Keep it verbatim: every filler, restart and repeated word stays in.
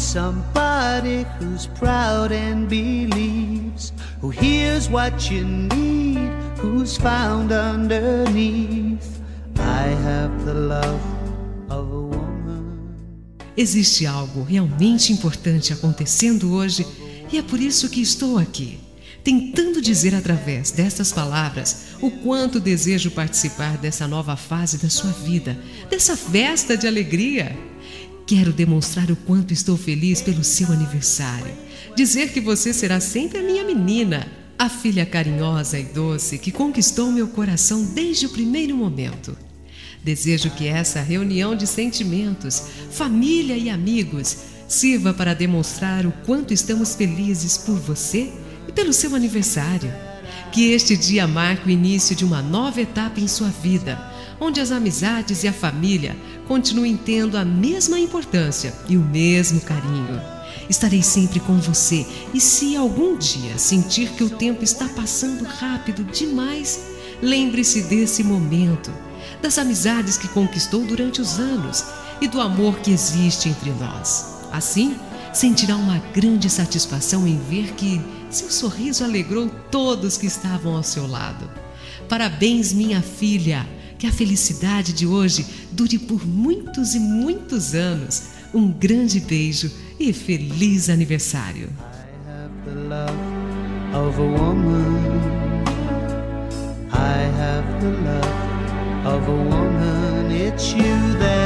somebody who's proud and believes, who hears what you need, who's found underneath. I have the love of a woman. Existe algo realmente importante acontecendo hoje e é por isso que estou aqui, tentando dizer através destas palavras o quanto desejo participar dessa nova fase da sua vida, dessa festa de alegria. Quero demonstrar o quanto estou feliz pelo seu aniversário, dizer que você será sempre a minha menina, a filha carinhosa e doce que conquistou meu coração desde o primeiro momento. Desejo que essa reunião de sentimentos, família e amigos sirva para demonstrar o quanto estamos felizes por você e pelo seu aniversário. Que este dia marque o início de uma nova etapa em sua vida, onde as amizades e a família continuem tendo a mesma importância e o mesmo carinho. Estarei sempre com você e se algum dia sentir que o tempo está passando rápido demais, lembre-se desse momento, das amizades que conquistou durante os anos e do amor que existe entre nós. Assim, sentirá uma grande satisfação em ver que seu sorriso alegrou todos que estavam ao seu lado. Parabéns, minha filha! Que a felicidade de hoje dure por muitos e muitos anos. Um grande beijo e feliz aniversário! I have the love of a woman. I have the love of a woman. It's you that